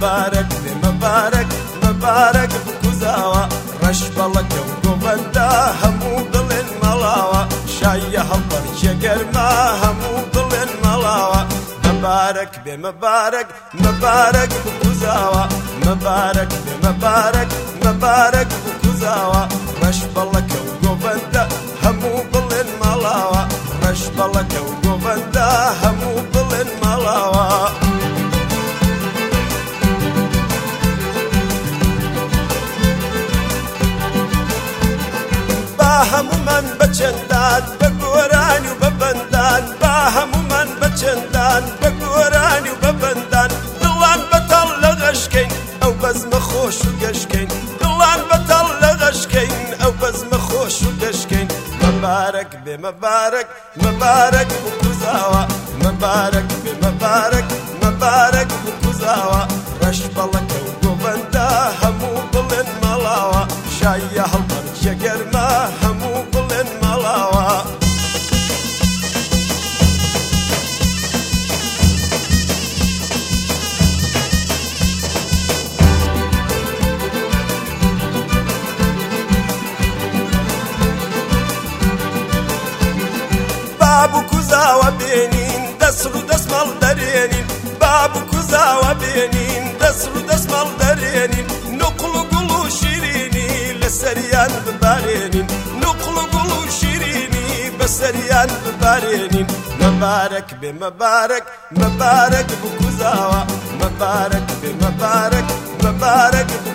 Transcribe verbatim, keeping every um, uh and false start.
مبارك مبارك مبارك بكوزاوة رش بلك وقبندا همو ضل ملاوة شاية هالبر شقرما همو ضل ملاوة مبارك بمبارك مبارك بكوزاوة مبارك بمبارك مبارك بكوزاوة رش بلك وقبندا همو ضل ملاوة رش بلك وقبندا همو ضل ملاوة باهم من بچندان بگورانی و ببندان باهم من بچندان بگورانی و ببندان دلان بطل لغشکین او بزم خوش و گشکین دلان بطل لغشکین او بزم خوش و گشکین مبارك بمبارك مبارك بكوزاوة مبارك بمبارك مبارك بكوزاوة رش بلك وقبندا همو ضل ملاوة شاية هالبر شقرما همو ضل ملاوة بابو كوزاوة بينين دسرو دسمال درينين بابو كوزاوة بينين دسرو دسمال درينين نقلو قلو شيريني لسريان ببارينين نقلو قلو شيريني بسريان ببارينين مبارك بمبارك مبارك بكوزاوة مبارك بمبارك مبارك